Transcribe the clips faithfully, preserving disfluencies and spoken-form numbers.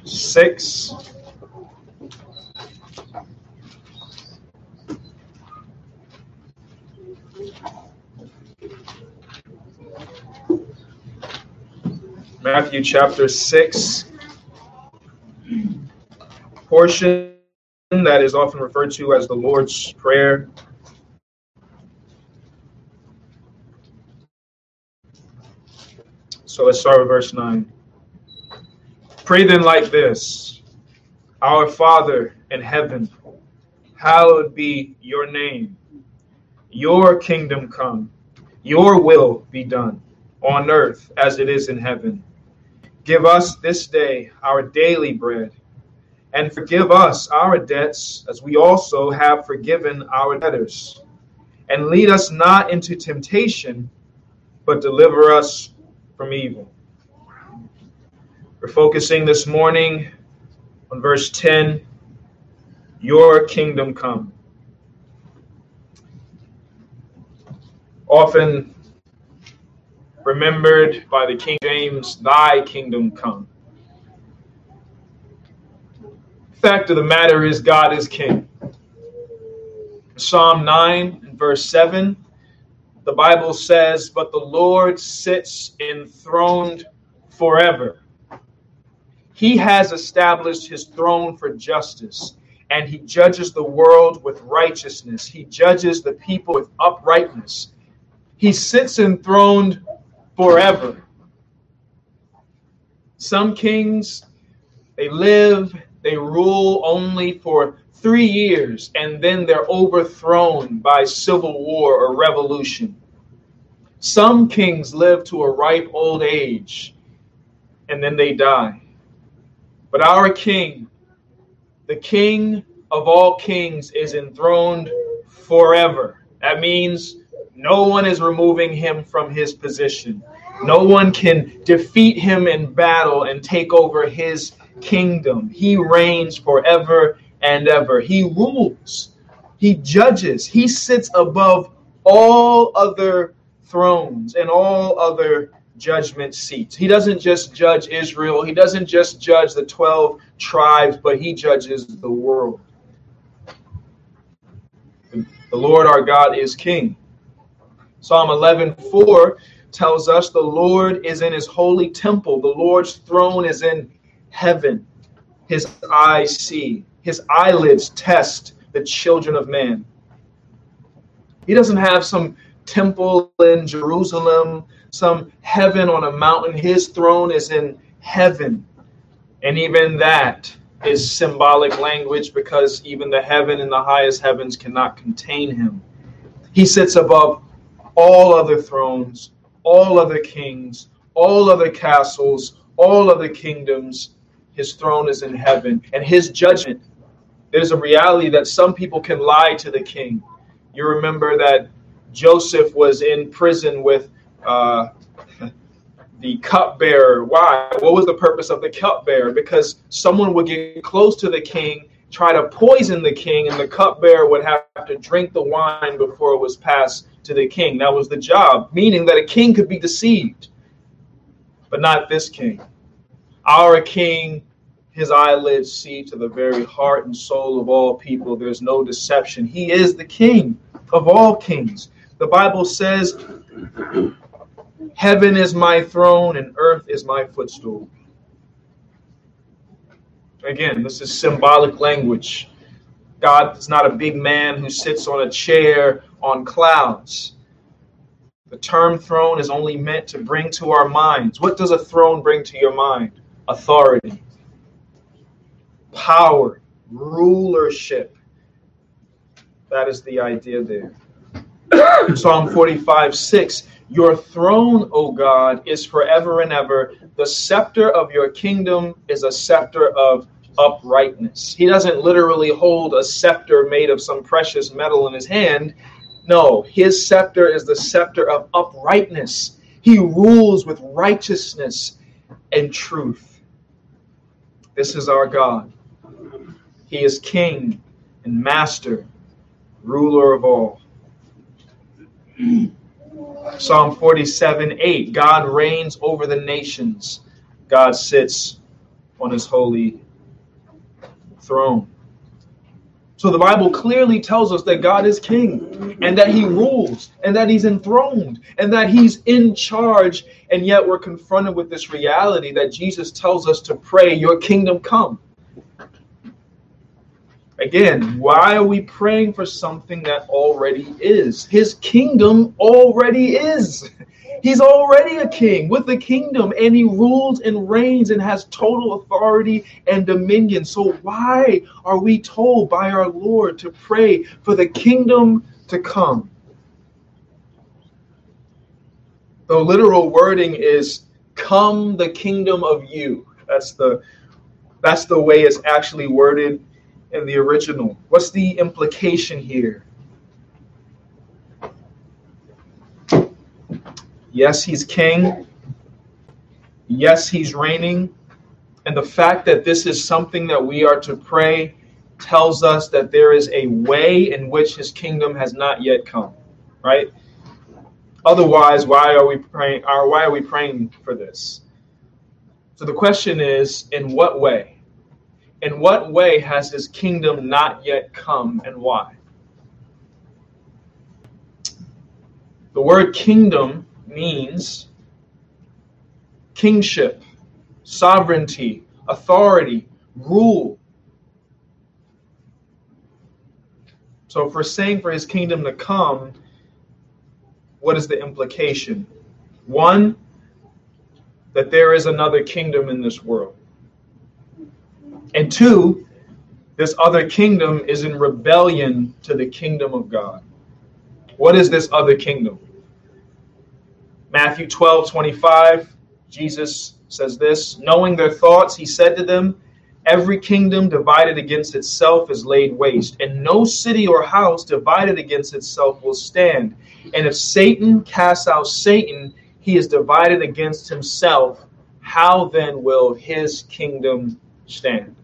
six. Matthew chapter six, portion that is often referred to as the Lord's Prayer. So let's start with verse nine. Pray then like this: Our Father in heaven, hallowed be your name. Your kingdom come, your will be done on earth as it is in heaven. Give us this day our daily bread, and forgive us our debts as we also have forgiven our debtors. And lead us not into temptation, but deliver us from evil. We're focusing this morning on verse ten, your kingdom come. Often remembered by the King James, thy kingdom come. Fact of the matter is, God is king. Psalm nine and verse seven, the Bible says, but the Lord sits enthroned forever. He has established his throne for justice, and he judges the world with righteousness. He judges the people with uprightness. He sits enthroned forever. Some kings, they live, they rule only for three years, and then they're overthrown by civil war or revolution. Some kings live to a ripe old age, and then they die. But our king, the King of all kings, is enthroned forever. That means no one is removing him from his position. No one can defeat him in battle and take over his kingdom. He reigns forever and ever. He rules. He judges. He sits above all other thrones and all other judgment seats. He doesn't just judge Israel. He doesn't just judge the twelve tribes, but he judges the world. The Lord our God is king. Psalm eleven four tells us the Lord is in his holy temple. The Lord's throne is in heaven. His eyes see. His eyelids test the children of man. He doesn't have some temple in Jerusalem, some heaven on a mountain. His throne is in heaven. And even that is symbolic language, because even the heaven and the highest heavens cannot contain him. He sits above all other thrones, all other kings, all other castles, all other kingdoms. His throne is in heaven. And his judgment, there's a reality that some people can lie to the king. You remember that Joseph was in prison with uh, the cupbearer. Why? What was the purpose of the cupbearer? Because someone would get close to the king, try to poison the king, and the cupbearer would have to drink the wine before it was passed to the king. That was the job, meaning that a king could be deceived, but not this king. Our king, his eyelids see to the very heart and soul of all people. There's no deception. He is the king of all kings. The Bible says, heaven is my throne and earth is my footstool. Again, this is symbolic language. God is not a big man who sits on a chair on clouds. The term throne is only meant to bring to our minds. What does a throne bring to your mind? Authority, power, rulership. That is the idea there. Psalm forty-five six, your throne, O God, is forever and ever. The scepter of your kingdom is a scepter of uprightness. He doesn't literally hold a scepter made of some precious metal in his hand. No, his scepter is the scepter of uprightness. He rules with righteousness and truth. This is our God. He is king and master, ruler of all. Psalm forty-seven eight, God reigns over the nations. God sits on his holy throne. So the Bible clearly tells us that God is king and that he rules and that he's enthroned and that he's in charge. And yet we're confronted with this reality that Jesus tells us to pray, your kingdom come. Again, why are we praying for something that already is? His kingdom already is. He's already a king with the kingdom, and he rules and reigns and has total authority and dominion. So why are we told by our Lord to pray for the kingdom to come? The literal wording is, come the kingdom of you. That's the, that's the way it's actually worded in the original. What's the implication here? Yes, he's king. Yes, he's reigning. And the fact that this is something that we are to pray tells us that there is a way in which his kingdom has not yet come, right? Otherwise, why are we praying, or why are we praying for this? So the question is, in what way? In what way has his kingdom not yet come, and why? The word kingdom means kingship, sovereignty, authority, rule. So if we're saying for his kingdom to come, what is the implication? One, that there is another kingdom in this world. And two, this other kingdom is in rebellion to the kingdom of God. What is this other kingdom? Matthew twelve twenty-five, Jesus says this, knowing their thoughts, he said to them, every kingdom divided against itself is laid waste, and no city or house divided against itself will stand. And if Satan casts out Satan, he is divided against himself. How then will his kingdom stand?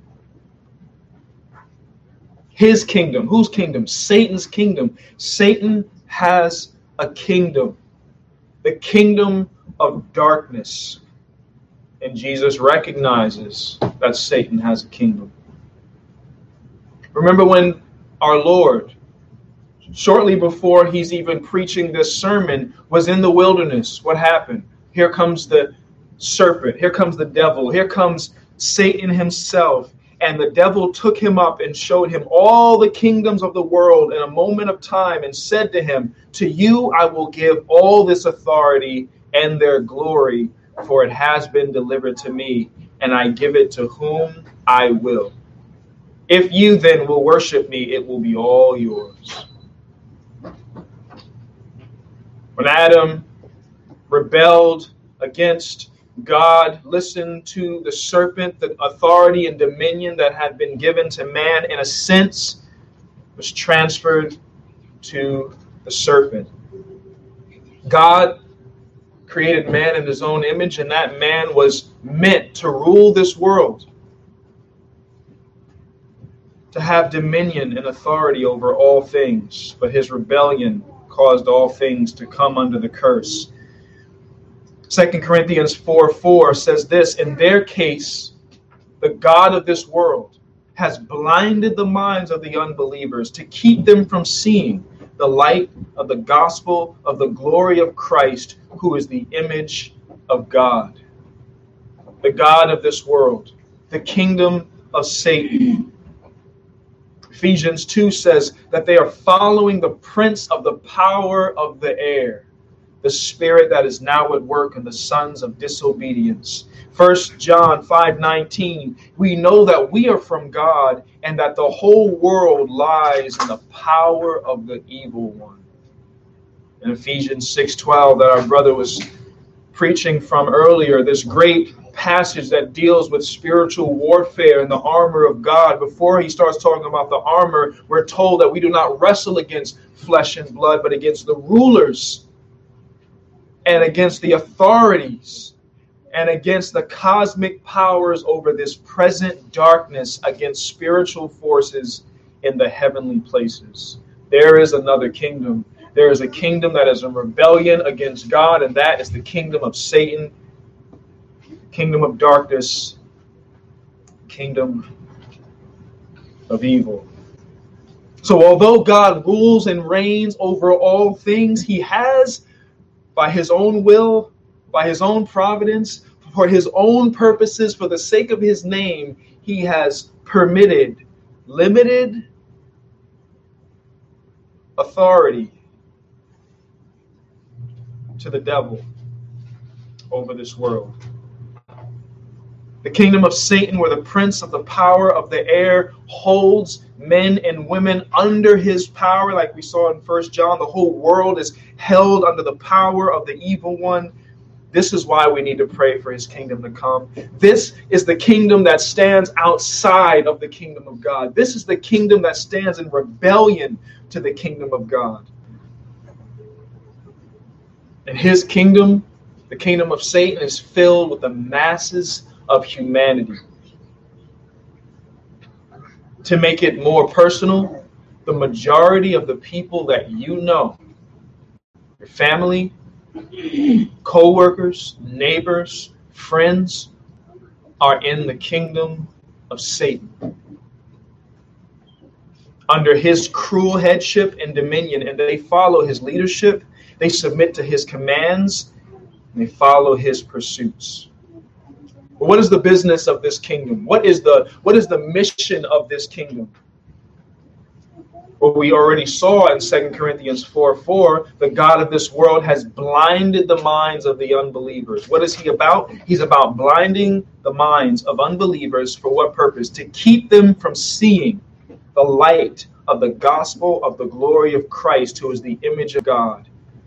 His kingdom. Whose kingdom? Satan's kingdom. Satan has a kingdom. The kingdom of darkness. And Jesus recognizes that Satan has a kingdom. Remember when our Lord, shortly before he's even preaching this sermon, was in the wilderness. What happened? Here comes the serpent. Here comes the devil. Here comes Satan himself. And the devil took him up and showed him all the kingdoms of the world in a moment of time and said to him, to you I will give all this authority and their glory, for it has been delivered to me, and I give it to whom I will. If you then will worship me, it will be all yours. When Adam rebelled against God, listened to the serpent, the authority and dominion that had been given to man, in a sense, was transferred to the serpent. God created man in his own image, and that man was meant to rule this world, to have dominion and authority over all things. But his rebellion caused all things to come under the curse. Second Corinthians four four says this, in their case, the God of this world has blinded the minds of the unbelievers to keep them from seeing the light of the gospel of the glory of Christ, who is the image of God. The God of this world, the kingdom of Satan. Ephesians two says that they are following the prince of the power of the air, the spirit that is now at work in the sons of disobedience. First John five nineteen, we know that we are from God and that the whole world lies in the power of the evil one. In Ephesians six twelve, that our brother was preaching from earlier, this great passage that deals with spiritual warfare and the armor of God. Before he starts talking about the armor, we're told that we do not wrestle against flesh and blood, but against the rulers and against the authorities and against the cosmic powers over this present darkness, against spiritual forces in the heavenly places. There is another kingdom. There is a kingdom that is in rebellion against God, and that is the kingdom of Satan, kingdom of darkness. kingdom of evil. So although God rules and reigns over all things, he has, by his own will, by his own providence, for his own purposes, for the sake of his name, he has permitted limited authority to the devil over this world. The kingdom of Satan, where the prince of the power of the air holds men and women under his power, like we saw in First John, the whole world is held under the power of the evil one. This is why we need to pray for his kingdom to come. This is the kingdom that stands outside of the kingdom of God. This is the kingdom that stands in rebellion to the kingdom of God. And his kingdom, the kingdom of Satan, is filled with the masses of humanity. To make it more personal, the majority of the people that you know, your family, co-workers, neighbors, friends, are in the kingdom of Satan. Under his cruel headship and dominion, and they follow his leadership, they submit to his commands, and they follow his pursuits. But what is the business of this kingdom? What is the what is the mission of this kingdom? Well, we already saw in Second Corinthians four four, the God of this world has blinded the minds of the unbelievers. What is he about? He's about blinding the minds of unbelievers. For what purpose? To keep them from seeing the light of the gospel of the glory of Christ, who is the image of God.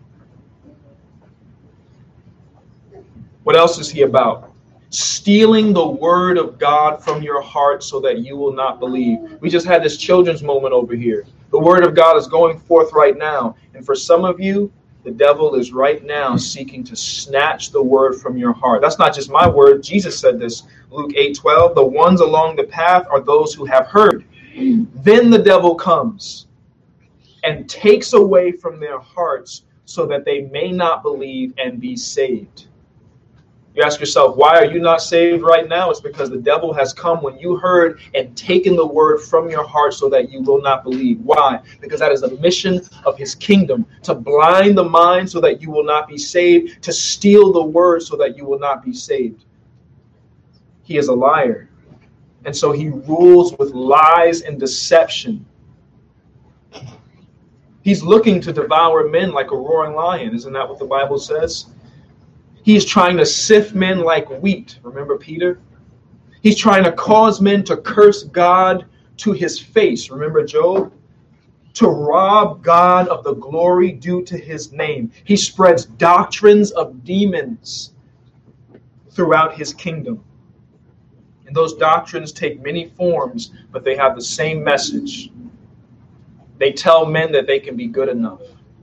What else is he about? Stealing the word of God from your heart so that you will not believe. We just had this children's moment over here. The word of God is going forth right now. And for some of you, the devil is right now seeking to snatch the word from your heart. That's not just my word. Jesus said this, Luke eight twelve. The ones along the path are those who have heard. Then the devil comes and takes away from their hearts so that they may not believe and be saved. You ask yourself, why are you not saved right now? It's because the devil has come when you heard and taken the word from your heart so that you will not believe. Why? Because that is a mission of his kingdom, to blind the mind so that you will not be saved, to steal the word so that you will not be saved. He is a liar. And so he rules with lies and deception. He's looking to devour men like a roaring lion. Isn't that what the Bible says? He's trying to sift men like wheat. Remember Peter? He's trying to cause men to curse God to his face. Remember Job? To rob God of the glory due to his name. He spreads doctrines of demons throughout his kingdom. And those doctrines take many forms, but they have the same message. They tell men that they can be good enough.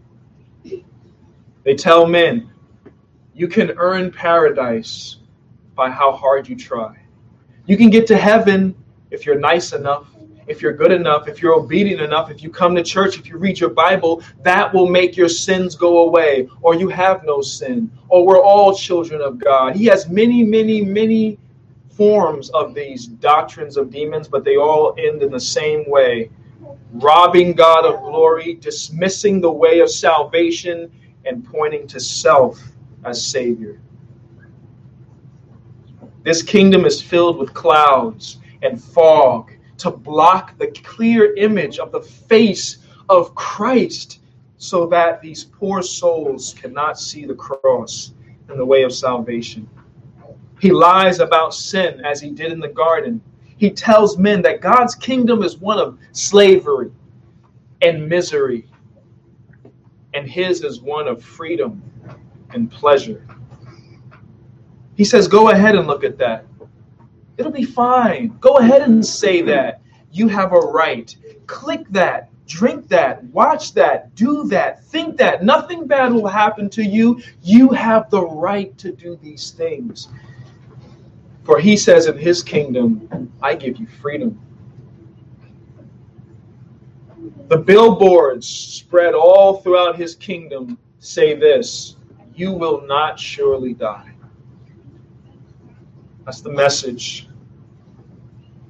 They tell men, you can earn paradise by how hard you try. You can get to heaven if you're nice enough, if you're good enough, if you're obedient enough, if you come to church, if you read your Bible, that will make your sins go away, or you have no sin, or we're all children of God. He has many, many, many forms of these doctrines of demons, but they all end in the same way. Robbing God of glory, dismissing the way of salvation, and pointing to self as Savior. This kingdom is filled with clouds and fog to block the clear image of the face of Christ so that these poor souls cannot see the cross and the way of salvation. He lies about sin as he did in the garden. He tells men that God's kingdom is one of slavery and misery, and his is one of freedom and pleasure. He says, go ahead and look at that. It'll be fine. Go ahead and say that. You have a right. Click that. Drink that. Watch that. Do that. Think that. Nothing bad will happen to you. You have the right to do these things. For he says in his kingdom, I give you freedom. The billboards spread all throughout his kingdom say this: you will not surely die. That's the message.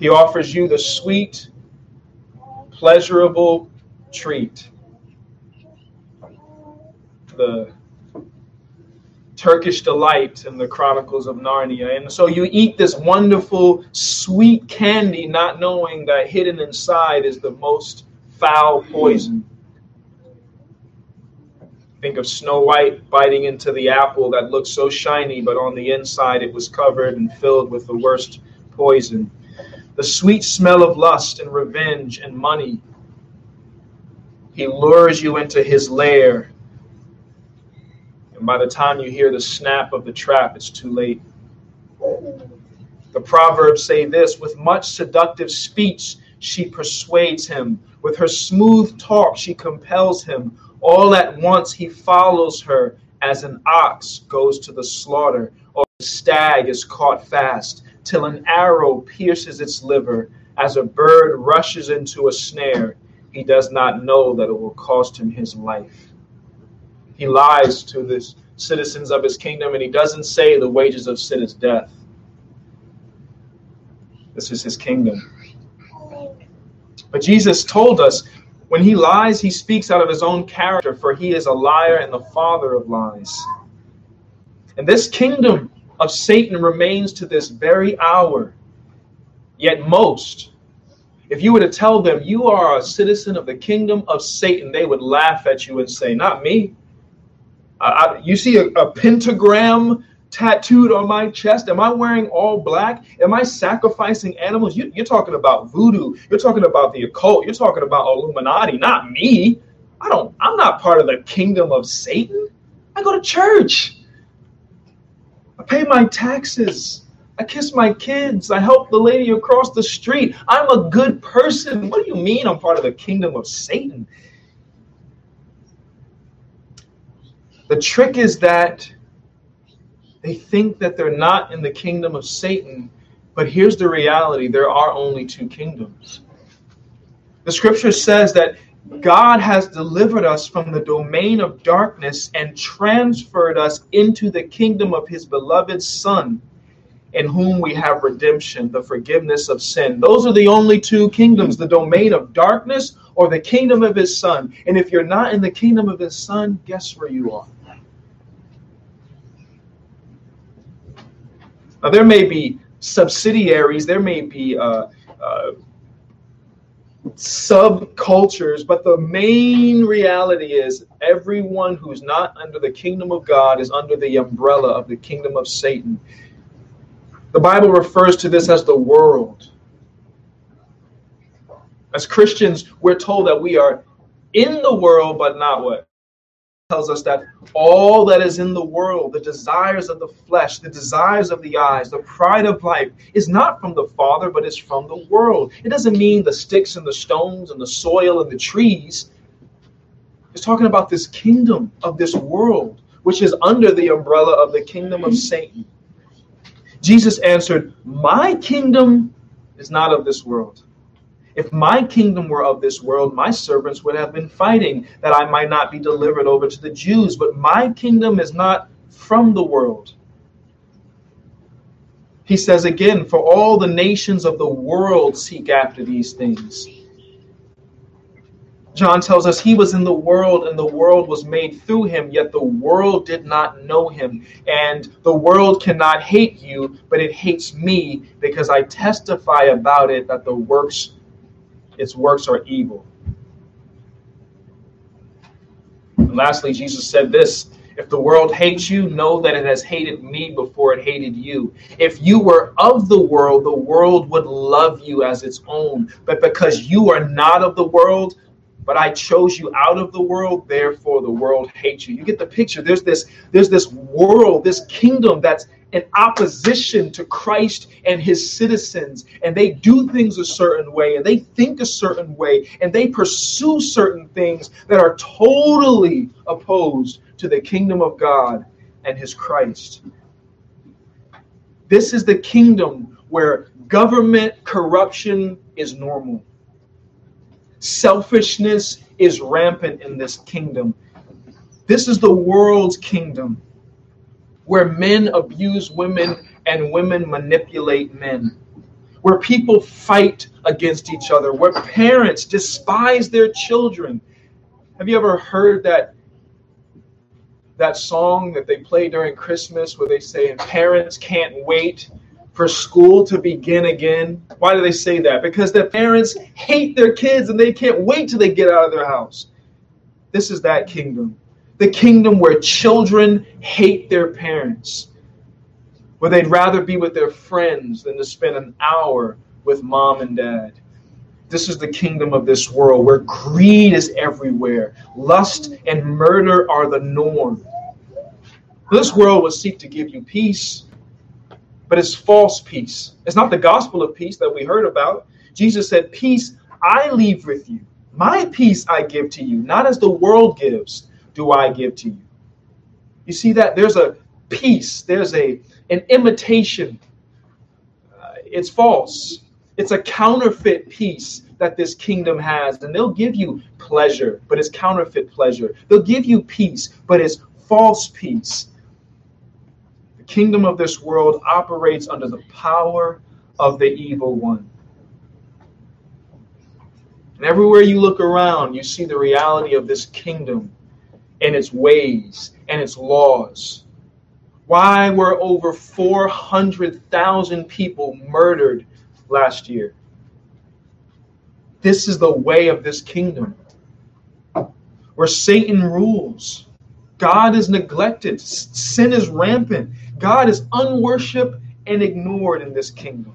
He offers you the sweet, pleasurable treat. The Turkish delight in the Chronicles of Narnia. And so you eat this wonderful, sweet candy, not knowing that hidden inside is the most foul poison. Think of Snow White biting into the apple that looked so shiny, but on the inside it was covered and filled with the worst poison. The sweet smell of lust and revenge and money. He lures you into his lair. And by the time you hear the snap of the trap, it's too late. The Proverbs say this: with much seductive speech, she persuades him. With her smooth talk, she compels him. All at once, he follows her as an ox goes to the slaughter, or a stag is caught fast, till an arrow pierces its liver, as a bird rushes into a snare. He does not know that it will cost him his life. He lies to the citizens of his kingdom, and he doesn't say the wages of sin is death. This is his kingdom. But Jesus told us, when he lies, he speaks out of his own character, for he is a liar and the father of lies. And this kingdom of Satan remains to this very hour. Yet most, if you were to tell them you are a citizen of the kingdom of Satan, they would laugh at you and say, not me. I, I, you see a, a pentagram tattooed on my chest? Am I wearing all black? Am I sacrificing animals? You, you're talking about voodoo. You're talking about the occult. You're talking about Illuminati, not me. I don't, I'm not part of the kingdom of Satan. I go to church. I pay my taxes. I kiss my kids. I help the lady across the street. I'm a good person. What do you mean I'm part of the kingdom of Satan? The trick is that they think that they're not in the kingdom of Satan, but here's the reality: there are only two kingdoms. The scripture says that God has delivered us from the domain of darkness and transferred us into the kingdom of his beloved Son, in whom we have redemption, the forgiveness of sin. Those are the only two kingdoms: the domain of darkness or the kingdom of his Son. And if you're not in the kingdom of his Son, guess where you are? Now, there may be subsidiaries, there may be uh, uh, subcultures, but the main reality is everyone who's not under the kingdom of God is under the umbrella of the kingdom of Satan. The Bible refers to this as the world. As Christians, we're told that we are in the world, but not what? Tells us that all that is in the world, the desires of the flesh, the desires of the eyes, the pride of life, is not from the Father, but is from the world. It doesn't mean the sticks and the stones and the soil and the trees. It's talking about this kingdom of this world, which is under the umbrella of the kingdom of Satan. Jesus answered, my kingdom is not of this world. If my kingdom were of this world, my servants would have been fighting that I might not be delivered over to the Jews. But my kingdom is not from the world. He says again, for all the nations of the world seek after these things. John tells us he was in the world and the world was made through him, yet the world did not know him. And the world cannot hate you, but it hates me because I testify about it that the works its works are evil. And lastly, Jesus said this: if the world hates you, know that it has hated me before it hated you. If you were of the world, the world would love you as its own. But because you are not of the world, but I chose you out of the world, therefore the world hates you. You get the picture. There's this, there's this world, this kingdom that's in opposition to Christ and his citizens, and they do things a certain way, and they think a certain way, and they pursue certain things that are totally opposed to the kingdom of God and his Christ. This is the kingdom where government corruption is normal. Selfishness is rampant in this kingdom. This is the world's kingdom, where men abuse women and women manipulate men, where people fight against each other, where parents despise their children. Have you ever heard that that song that they play during Christmas where they say, and parents can't wait for school to begin again? Why do they say that? Because the parents hate their kids and they can't wait till they get out of their house. This is that kingdom. The kingdom where children hate their parents, where they'd rather be with their friends than to spend an hour with mom and dad. This is the kingdom of this world where greed is everywhere. Lust and murder are the norm. This world will seek to give you peace, but it's false peace. It's not the gospel of peace that we heard about. Jesus said, peace I leave with you. My peace I give to you. Not as the world gives, do I give to you. You see that? There's a peace. There's a an imitation. Uh, it's false. It's a counterfeit peace that this kingdom has. And they'll give you pleasure, but it's counterfeit pleasure. They'll give you peace, but it's false peace. The kingdom of this world operates under the power of the evil one. And everywhere you look around, you see the reality of this kingdom and its ways and its laws. Why were over four hundred thousand people murdered last year? This is the way of this kingdom, where Satan rules. God is neglected. Sin is rampant. God is unworshipped and ignored in this kingdom.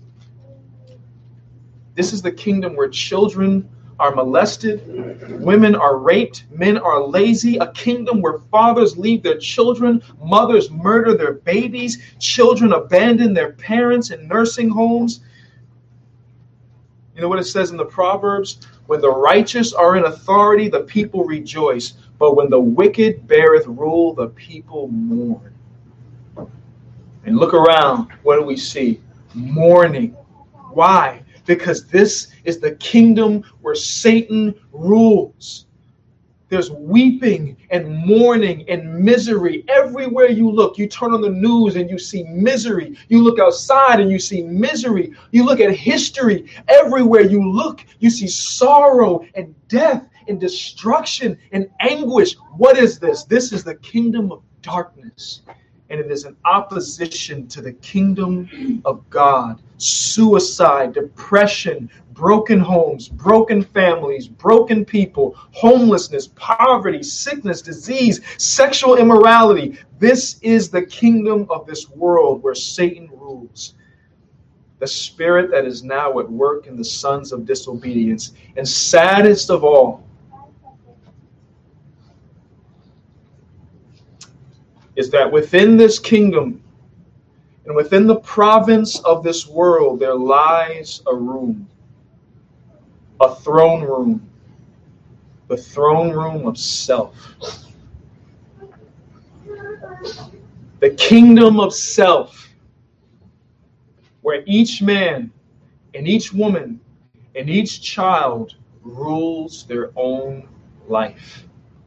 This is the kingdom where children are molested, women are raped, men are lazy, a kingdom where fathers leave their children, mothers murder their babies, children abandon their parents in nursing homes. You know what it says in the Proverbs? When the righteous are in authority, the people rejoice. But when the wicked beareth rule, the people mourn. And look around, what do we see? Mourning. Why? Because this is the kingdom where Satan rules. There's weeping and mourning and misery everywhere you look. You turn on the news and you see misery. You look outside and you see misery. You look at history. Everywhere you look, you see sorrow and death and destruction and anguish. What is this? This is the kingdom of darkness. And it is in opposition to the kingdom of God. Suicide, depression, broken homes, broken families, broken people, homelessness, poverty, sickness, disease, sexual immorality. This is the kingdom of this world where Satan rules. The spirit that is now at work in the sons of disobedience. And saddest of all, is that within this kingdom and within the province of this world, there lies a room, a throne room, the throne room of self. The kingdom of self, where each man and each woman and each child rules their own life.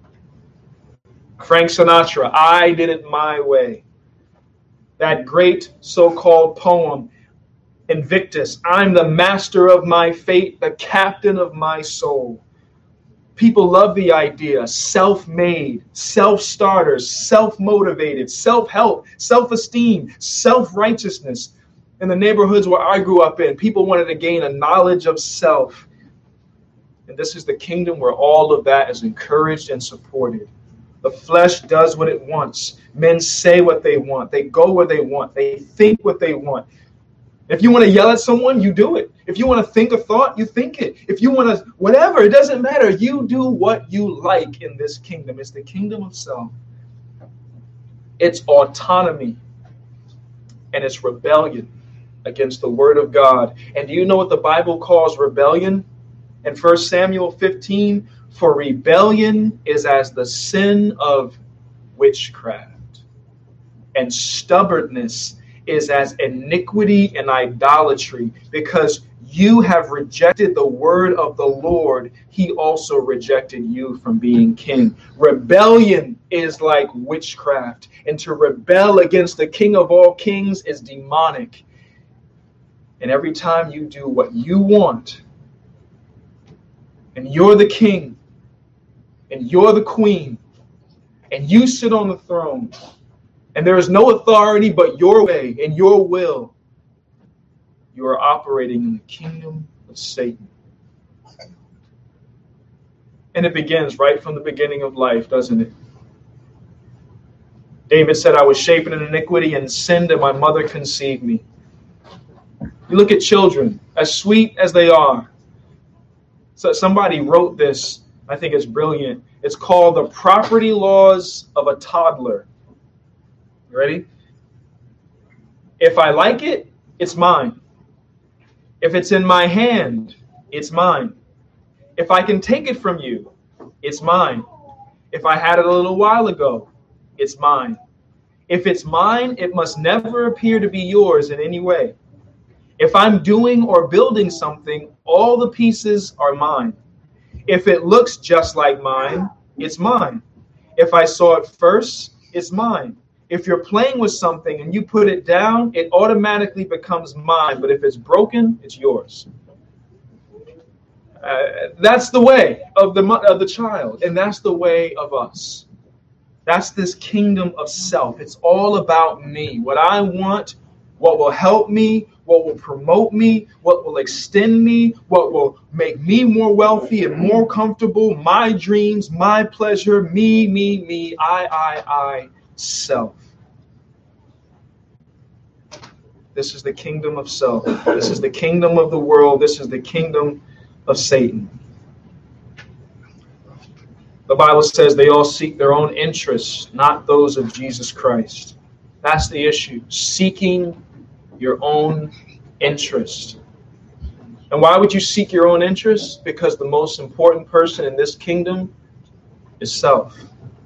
Frank Sinatra, I Did It My Way. That great so-called poem, Invictus, I'm the master of my fate, the captain of my soul. People love the idea, self-made, self-starters, self-motivated, self-help, self-esteem, self-righteousness. In the neighborhoods where I grew up in, people wanted to gain a knowledge of self. And this is the kingdom where all of that is encouraged and supported. The flesh does what it wants. Men say what they want. They go where they want. They think what they want. If you want to yell at someone, you do it. If you want to think a thought, you think it. If you want to, whatever, it doesn't matter. You do what you like in this kingdom. It's the kingdom of self. It's autonomy. And it's rebellion against the word of God. And do you know what the Bible calls rebellion? In First Samuel fifteen, for rebellion is as the sin of witchcraft, and stubbornness is as iniquity and idolatry. Because you have rejected the word of the Lord, he also rejected you from being king. Rebellion is like witchcraft, and to rebel against the King of all kings is demonic. And every time you do what you want, and you're the king, and you're the queen, and you sit on the throne, and there is no authority but your way and your will, you are operating in the kingdom of Satan. And it begins right from the beginning of life, doesn't it? David said, I was shapen in iniquity and sin that my mother conceived me. You look at children, as sweet as they are. So somebody wrote this. I think it's brilliant. It's called The Property Laws of a Toddler. You ready? If I like it, it's mine. If it's in my hand, it's mine. If I can take it from you, it's mine. If I had it a little while ago, it's mine. If it's mine, it must never appear to be yours in any way. If I'm doing or building something, all the pieces are mine. If it looks just like mine, it's mine. If I saw it first, it's mine. If you're playing with something and you put it down, it automatically becomes mine. But if it's broken, it's yours. Uh, that's the way of the of the child, and that's the way of us. That's this kingdom of self. It's all about me. What I want, what will help me, what will promote me, what will extend me, what will make me more wealthy and more comfortable, my dreams, my pleasure, me, me, me, I, I, I, self. This is the kingdom of self. This is the kingdom of the world. This is the kingdom of Satan. The Bible says they all seek their own interests, not those of Jesus Christ. That's the issue. Seeking your own interest. And why would you seek your own interest? Because the most important person in this kingdom is self.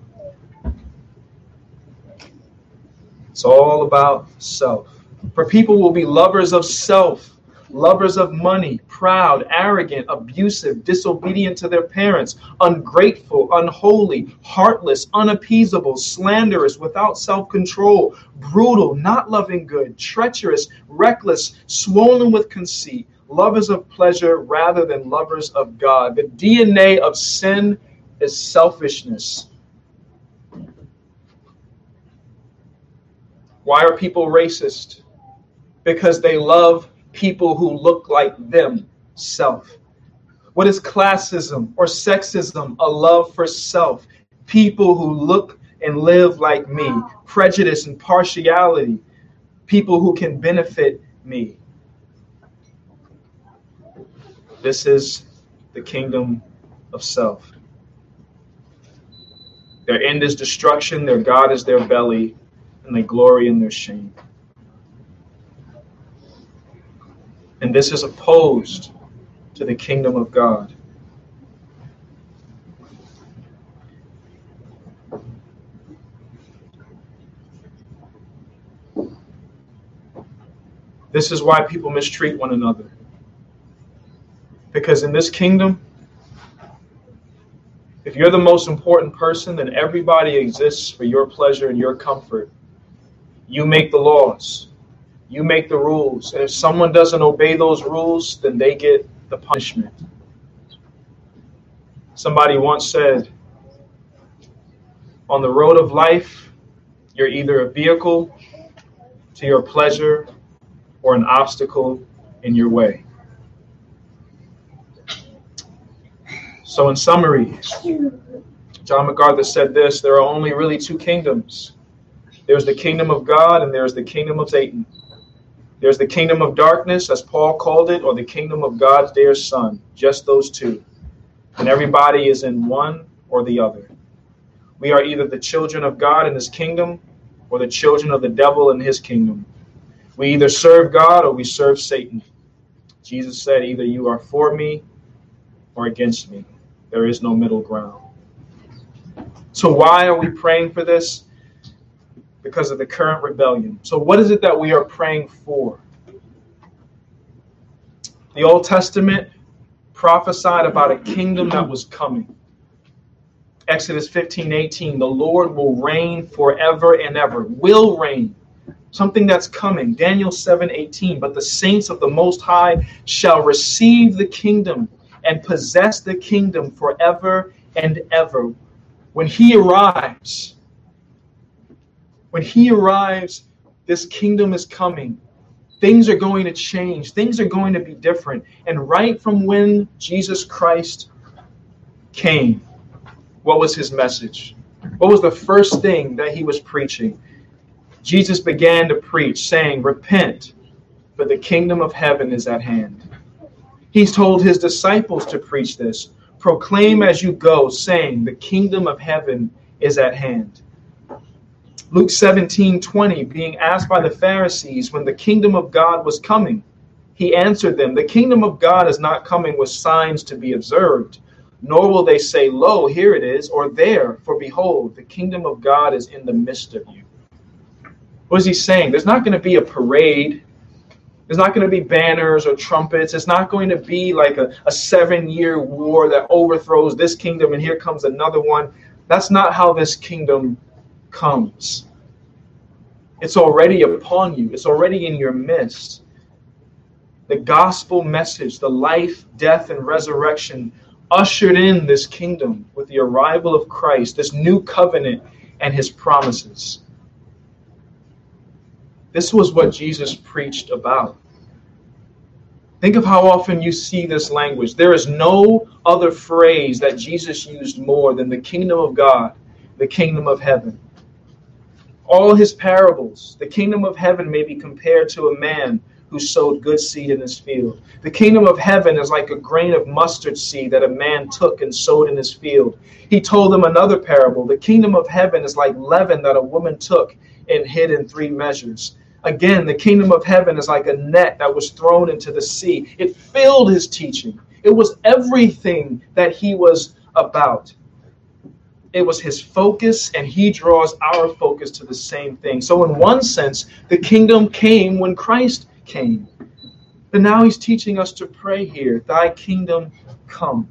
It's all about self. For people will be lovers of self, lovers of money, proud, arrogant, abusive, disobedient to their parents, ungrateful, unholy, heartless, unappeasable, slanderous, without self-control, brutal, not loving good, treacherous, reckless, swollen with conceit, lovers of pleasure rather than lovers of God. The D N A of sin is selfishness. Why are people racist? Because they love people who look like them, self. What is classism or sexism? A love for self. People who look and live like me. Prejudice and partiality. People who can benefit me. This is the kingdom of self. Their end is destruction, their God is their belly, and they glory in their shame. And this is opposed to the kingdom of God. This is why people mistreat one another. Because in this kingdom, if you're the most important person, then everybody exists for your pleasure and your comfort. You make the laws. You make the rules. And if someone doesn't obey those rules, then they get the punishment. Somebody once said, on the road of life, you're either a vehicle to your pleasure or an obstacle in your way. So in summary, John MacArthur said this: there are only really two kingdoms. There's the kingdom of God and there's the kingdom of Satan. There's the kingdom of darkness, as Paul called it, or the kingdom of God's dear Son. Just those two. And everybody is in one or the other. We are either the children of God in his kingdom or the children of the devil in his kingdom. We either serve God or we serve Satan. Jesus said, either you are for me or against me. There is no middle ground. So why are we praying for this? Because of the current rebellion. So what is it that we are praying for? The Old Testament prophesied about a kingdom that was coming. Exodus fifteen eighteen, the Lord will reign forever and ever, will reign, something that's coming. Daniel seven eighteen, but the saints of the Most High shall receive the kingdom and possess the kingdom forever and ever. When he arrives, when he arrives, this kingdom is coming. Things are going to change. Things are going to be different. And right from when Jesus Christ came, what was his message? What was the first thing that he was preaching? Jesus began to preach, saying, repent, for the kingdom of heaven is at hand. He's told his disciples to preach this. Proclaim as you go, saying, the kingdom of heaven is at hand. Luke seventeen twenty, being asked by the Pharisees when the kingdom of God was coming, he answered them, the kingdom of God is not coming with signs to be observed, nor will they say, lo, here it is, or there, for behold, the kingdom of God is in the midst of you. What is he saying? There's not going to be a parade. There's not going to be banners or trumpets. It's not going to be like a, a seven-year war that overthrows this kingdom and here comes another one. That's not how this kingdom comes. It's already upon you. It's already in your midst. The gospel message, the life, death, and resurrection ushered in this kingdom with the arrival of Christ, this new covenant and his promises. This was what Jesus preached about. Think of how often you see this language. There is no other phrase that Jesus used more than the kingdom of God, the kingdom of heaven. All his parables, the kingdom of heaven may be compared to a man who sowed good seed in his field. The kingdom of heaven is like a grain of mustard seed that a man took and sowed in his field. He told them another parable. The kingdom of heaven is like leaven that a woman took and hid in three measures. Again, the kingdom of heaven is like a net that was thrown into the sea. It filled his teaching. It was everything that he was about. It was his focus, and he draws our focus to the same thing. So in one sense, the kingdom came when Christ came. But now he's teaching us to pray here, thy kingdom come.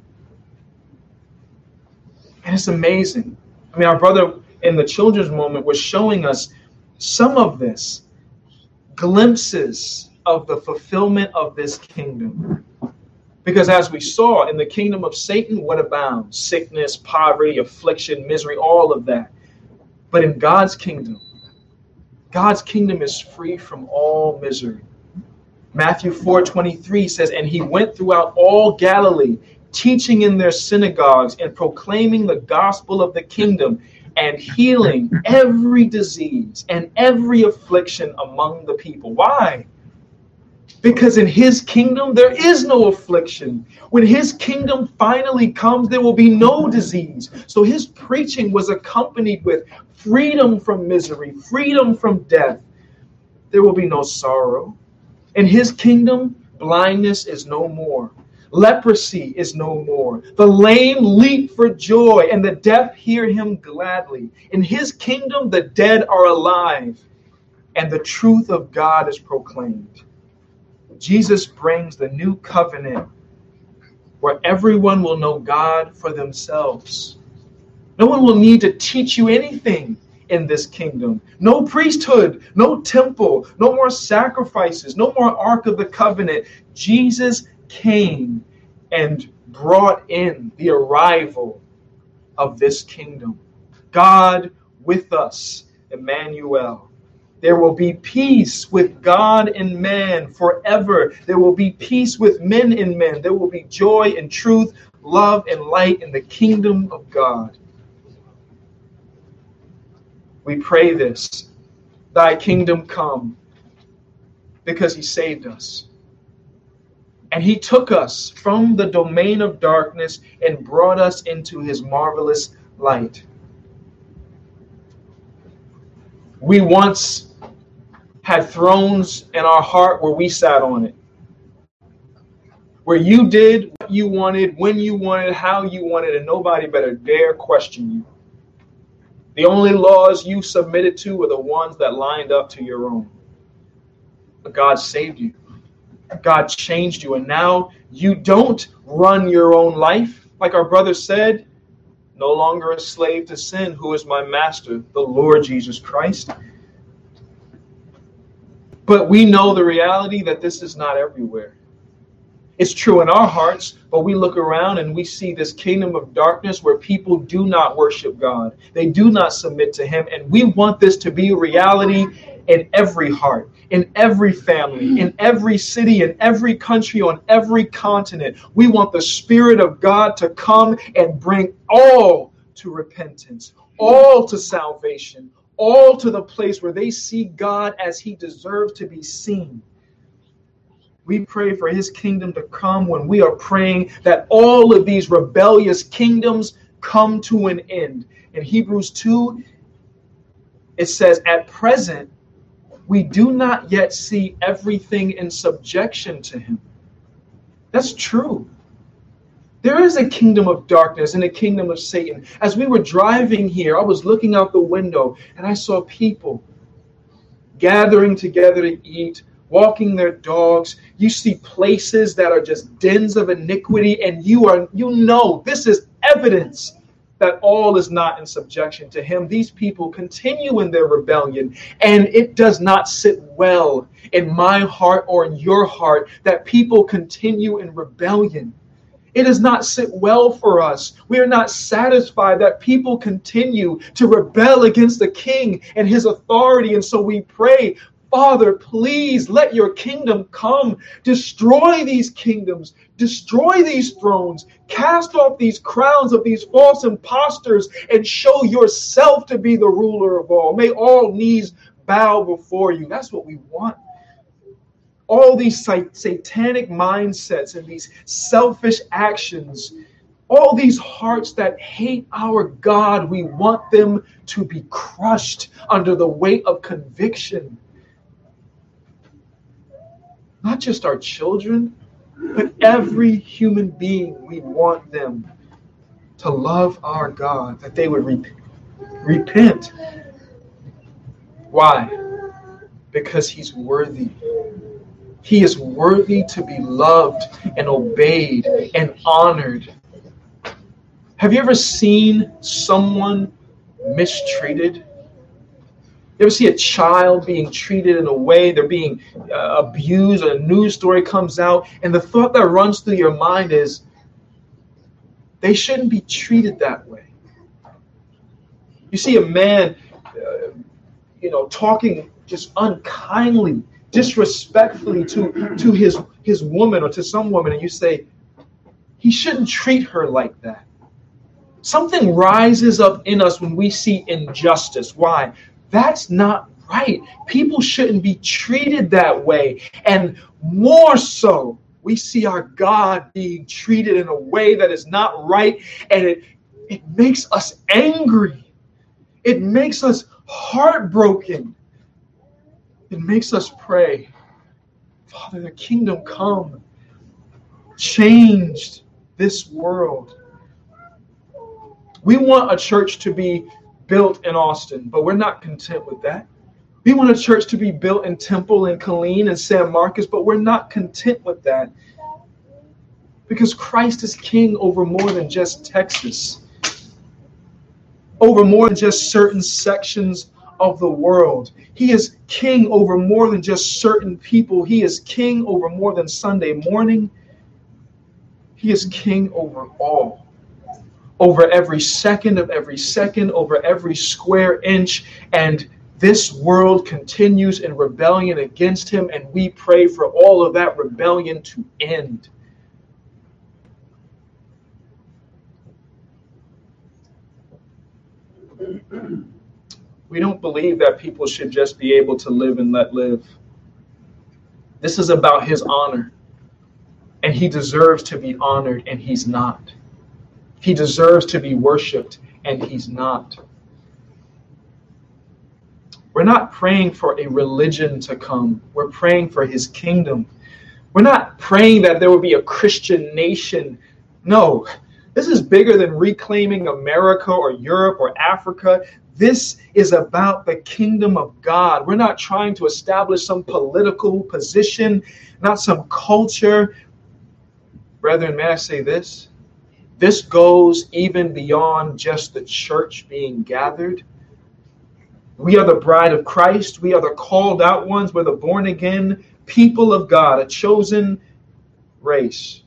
And it's amazing. I mean, our brother in the children's moment was showing us some of this, glimpses of the fulfillment of this kingdom. Because as we saw in the kingdom of Satan, what abounds? Sickness, poverty, affliction, misery, all of that. But in God's kingdom, God's kingdom is free from all misery. Matthew four twenty-three says, and he went throughout all Galilee, teaching in their synagogues and proclaiming the gospel of the kingdom and healing every disease and every affliction among the people. Why? Because in his kingdom, there is no affliction. When his kingdom finally comes, there will be no disease. So his preaching was accompanied with freedom from misery, freedom from death. There will be no sorrow. In his kingdom, blindness is no more. Leprosy is no more. The lame leap for joy, and the deaf hear him gladly. In his kingdom, the dead are alive, and the truth of God is proclaimed. Jesus brings the new covenant where everyone will know God for themselves. No one will need to teach you anything in this kingdom. No priesthood, no temple, no more sacrifices, no more Ark of the Covenant. Jesus came and brought in the arrival of this kingdom. God with us, Emmanuel. There will be peace with God and man forever. There will be peace with men and men. There will be joy and truth, love and light in the kingdom of God. We pray this, thy kingdom come, because he saved us. And he took us from the domain of darkness and brought us into his marvelous light. We once had thrones in our heart where we sat on it. Where you did what you wanted, when you wanted, how you wanted, and nobody better dare question you. The only laws you submitted to were the ones that lined up to your own. But God saved you. God changed you, and now you don't run your own life. Like our brother said, no longer a slave to sin. Who is my master? The Lord Jesus Christ. But we know the reality that this is not everywhere. It's true in our hearts, but we look around and we see this kingdom of darkness where people do not worship God. They do not submit to him. And we want this to be a reality in every heart, in every family, in every city, in every country, on every continent. We want the Spirit of God to come and bring all to repentance, all to salvation, all to the place where they see God as he deserves to be seen. We pray for his kingdom to come when we are praying that all of these rebellious kingdoms come to an end. In Hebrews two, it says, at present, we do not yet see everything in subjection to him. That's true. There is a kingdom of darkness and a kingdom of Satan. As we were driving here, I was looking out the window and I saw people gathering together to eat, walking their dogs. You see places that are just dens of iniquity, and you are, you know, this is evidence that all is not in subjection to him. These people continue in their rebellion, and it does not sit well in my heart or in your heart that people continue in rebellion. It does not sit well for us. We are not satisfied that people continue to rebel against the king and his authority, and so we pray, Father, please let your kingdom come. Destroy these kingdoms. Destroy these thrones. Cast off these crowns of these false impostors and show yourself to be the ruler of all. May all knees bow before you. That's what we want. All these satanic mindsets and these selfish actions, all these hearts that hate our God, we want them to be crushed under the weight of conviction. Not just our children, but every human being, we want them to love our God, that they would rep- repent. Why? Because he's worthy. He is worthy to be loved and obeyed and honored. Have you ever seen someone mistreated? You ever see a child being treated in a way, they're being uh, abused, or a news story comes out, and the thought that runs through your mind is, they shouldn't be treated that way. You see a man, uh, you know, talking just unkindly, disrespectfully to, to his, his woman or to some woman, and you say, he shouldn't treat her like that. Something rises up in us when we see injustice. Why? That's not right. People shouldn't be treated that way. And more so, we see our God being treated in a way that is not right. And it, it makes us angry. It makes us heartbroken. It makes us pray, Father, the kingdom come. Changed this world. We want a church to be built in Austin, but we're not content with that. We want a church to be built in Temple and Killeen and San Marcos, but we're not content with that. Because Christ is king over more than just Texas, over more than just certain sections of the world. He is king over more than just certain people. He is king over more than Sunday morning. He is king over all. Over every second of every second, over every square inch. And this world continues in rebellion against him, and we pray for all of that rebellion to end. We don't believe that people should just be able to live and let live. This is about his honor, and he deserves to be honored, and he's not. He deserves to be worshiped, and he's not. We're not praying for a religion to come. We're praying for his kingdom. We're not praying that there will be a Christian nation. No, this is bigger than reclaiming America or Europe or Africa. This is about the kingdom of God. We're not trying to establish some political position, not some culture. Brethren, may I say this? This goes even beyond just the church being gathered. We are the bride of Christ. We are the called out ones. We're the born again people of God, a chosen race.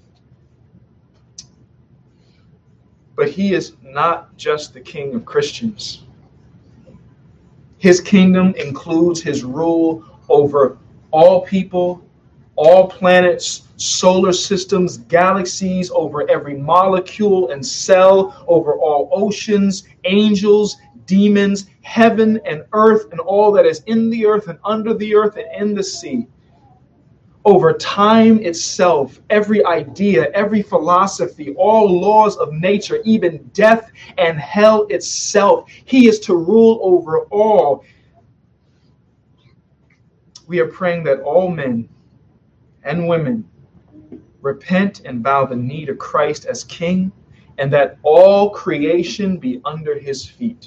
But he is not just the king of Christians. His kingdom includes his rule over all people, all planets, solar systems, galaxies, over every molecule and cell, over all oceans, angels, demons, heaven and earth, and all that is in the earth and under the earth and in the sea. Over time itself, every idea, every philosophy, all laws of nature, even death and hell itself. He is to rule over all. We are praying that all men and women repent and bow the knee to Christ as King, and that all creation be under his feet.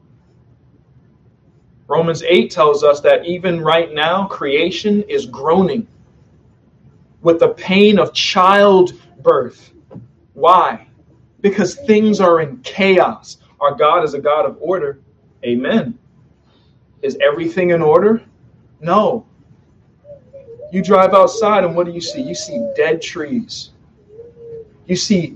Romans eight tells us that even right now, creation is groaning with the pain of childbirth. Why? Because things are in chaos. Our God is a God of order. Amen. Is everything in order? No. You drive outside and what do you see? You see dead trees. You see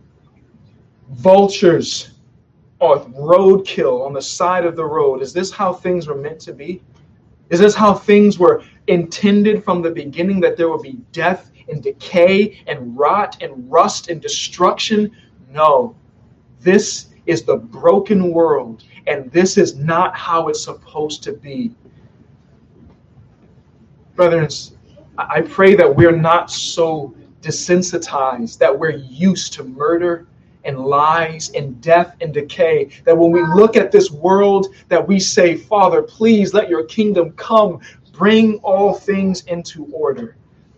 vultures or roadkill on the side of the road. Is this how things were meant to be? Is this how things were intended from the beginning, that there will be death and decay and rot and rust and destruction? No. This is the broken world, and this is not how it's supposed to be. Brothers, I pray that we're not so desensitized that we're used to murder and lies and death and decay, that when we look at this world, that we say, Father, please let your kingdom come. Bring all things into order.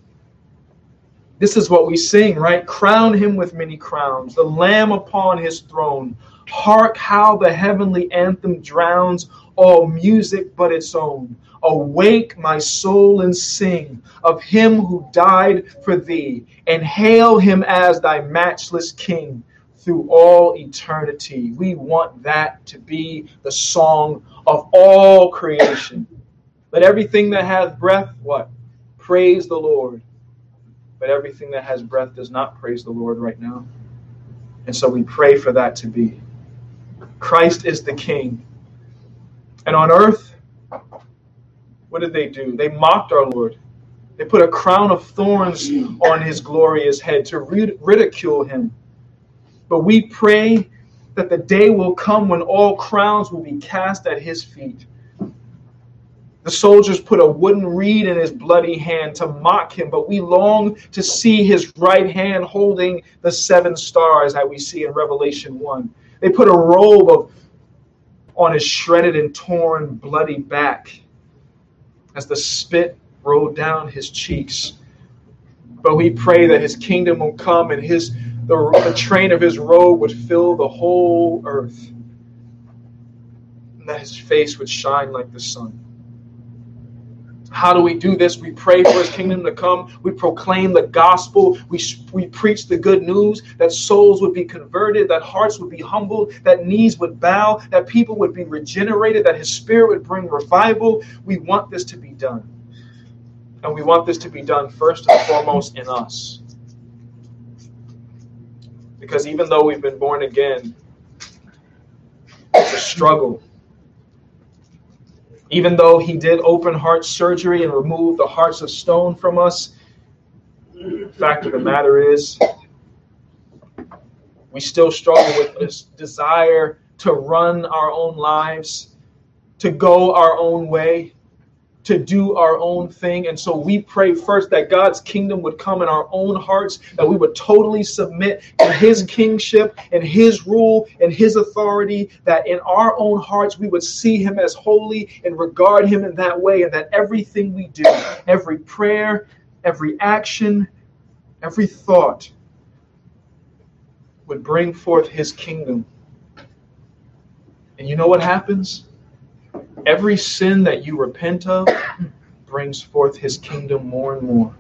This is what we sing, right? Crown him with many crowns, the Lamb upon his throne. Hark how the heavenly anthem drowns all music but its own. Awake, my soul, and sing of him who died for thee, and hail him as thy matchless King through all eternity. We want that to be the song of all creation. Let everything that hath breath, what? Praise the Lord. But everything that has breath does not praise the Lord right now. And so we pray for that to be. Christ is the King. And on earth, what did they do? They mocked our Lord. They put a crown of thorns on his glorious head to ridicule him. But we pray that the day will come when all crowns will be cast at his feet. The soldiers put a wooden reed in his bloody hand to mock him, but we long to see his right hand holding the seven stars that we see in Revelation one. They put a robe of, on his shredded and torn, bloody back as the spit rolled down his cheeks. But we pray that his kingdom will come and his the, the train of his robe would fill the whole earth, and that his face would shine like the sun. How do we do this? We pray for his kingdom to come. We proclaim the gospel. We, we preach the good news that souls would be converted, that hearts would be humbled, that knees would bow, that people would be regenerated, that his spirit would bring revival. We want this to be done. And we want this to be done first and foremost in us. Because even though we've been born again, it's a struggle. Even though he did open heart surgery and remove the hearts of stone from us, the fact of the matter is, we still struggle with this desire to run our own lives, to go our own way, to do our own thing. And so we pray first that God's kingdom would come in our own hearts, that we would totally submit to his kingship and his rule and his authority, that in our own hearts we would see him as holy and regard him in that way, and that everything we do, every prayer, every action, every thought would bring forth his kingdom. And you know what happens? Every sin that you repent of brings forth his kingdom more and more.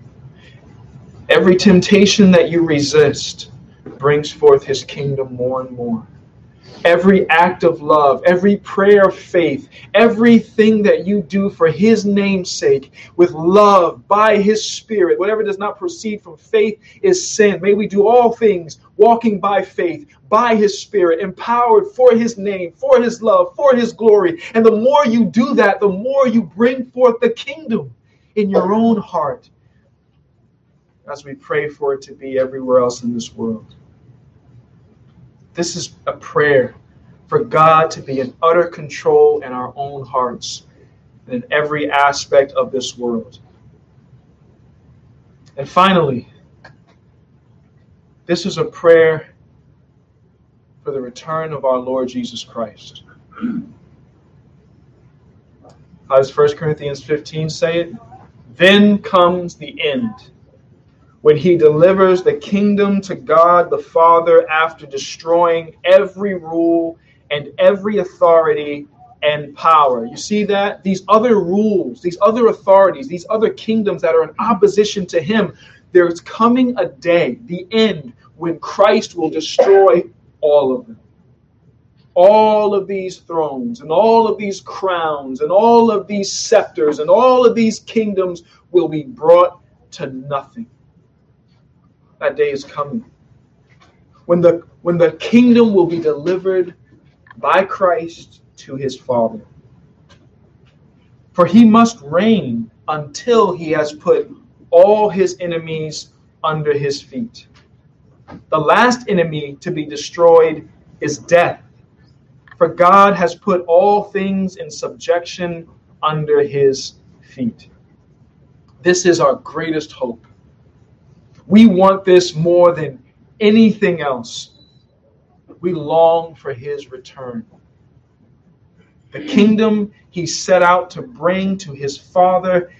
Every temptation that you resist brings forth his kingdom more and more. Every act of love, every prayer of faith, everything that you do for his name's sake, with love, by his Spirit, whatever does not proceed from faith is sin. May we do all things walking by faith, by his Spirit, empowered for his name, for his love, for his glory. And the more you do that, the more you bring forth the kingdom in your own heart, as we pray for it to be everywhere else in this world. This is a prayer for God to be in utter control in our own hearts and in every aspect of this world. And finally, this is a prayer for the return of our Lord Jesus Christ. How does First Corinthians fifteen say it? Then comes the end, when he delivers the kingdom to God the Father after destroying every rule and every authority and power. You see that? These other rules, these other authorities, these other kingdoms that are in opposition to him, there's coming a day, the end, when Christ will destroy all of them. All of these thrones and all of these crowns and all of these scepters and all of these kingdoms will be brought to nothing. That day is coming when the when the kingdom will be delivered by Christ to his Father. For he must reign until he has put all his enemies under his feet. The last enemy to be destroyed is death. For God has put all things in subjection under his feet. This is our greatest hope. We want this more than anything else. We long for his return. The kingdom he set out to bring to his Father,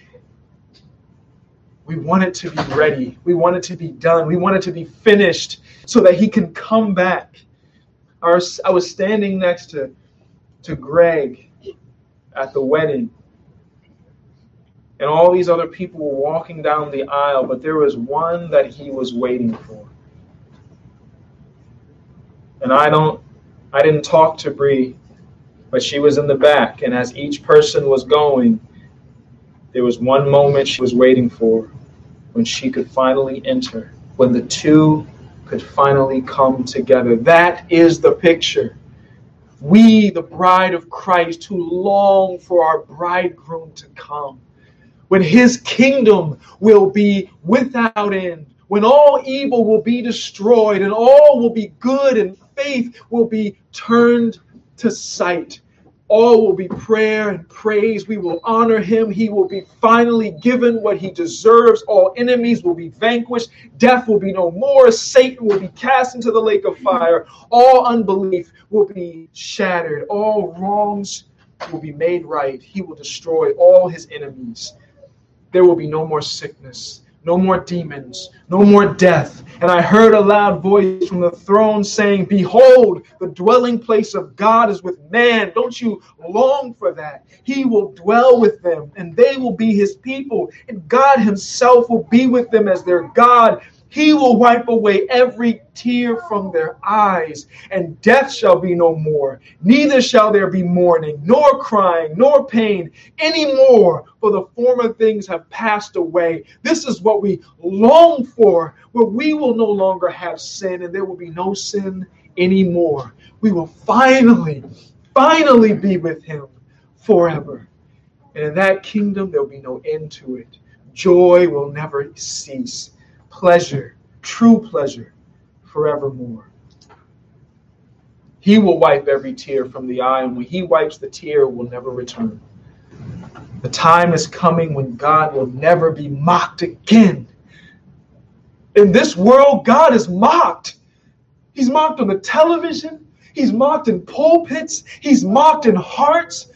we want it to be ready. We want it to be done. We want it to be finished so that he can come back. Our, I was standing next to, to Greg at the wedding. And all these other people were walking down the aisle, but there was one that he was waiting for. And I don't, I didn't talk to Bree, but she was in the back. And as each person was going, there was one moment she was waiting for, when she could finally enter, when the two could finally come together. That is the picture. We, the bride of Christ, who long for our bridegroom to come. When his kingdom will be without end, when all evil will be destroyed and all will be good and faith will be turned to sight. All will be prayer and praise. We will honor him. He will be finally given what he deserves. All enemies will be vanquished. Death will be no more. Satan will be cast into the lake of fire. All unbelief will be shattered. All wrongs will be made right. He will destroy all his enemies. There will be no more sickness, no more demons, no more death. And I heard a loud voice from the throne saying, behold, the dwelling place of God is with man. Don't you long for that? He will dwell with them, and they will be his people. And God himself will be with them as their God. He will wipe away every tear from their eyes, and death shall be no more. Neither shall there be mourning, nor crying, nor pain anymore, for the former things have passed away. This is what we long for, where we will no longer have sin, and there will be no sin anymore. We will finally, finally be with him forever. And in that kingdom, there will be no end to it. Joy will never cease. Pleasure, true pleasure, forevermore. He will wipe every tear from the eye, and when he wipes the tear, it will never return. The time is coming when God will never be mocked again. In this world, God is mocked. He's mocked on the television. He's mocked in pulpits. He's mocked in hearts.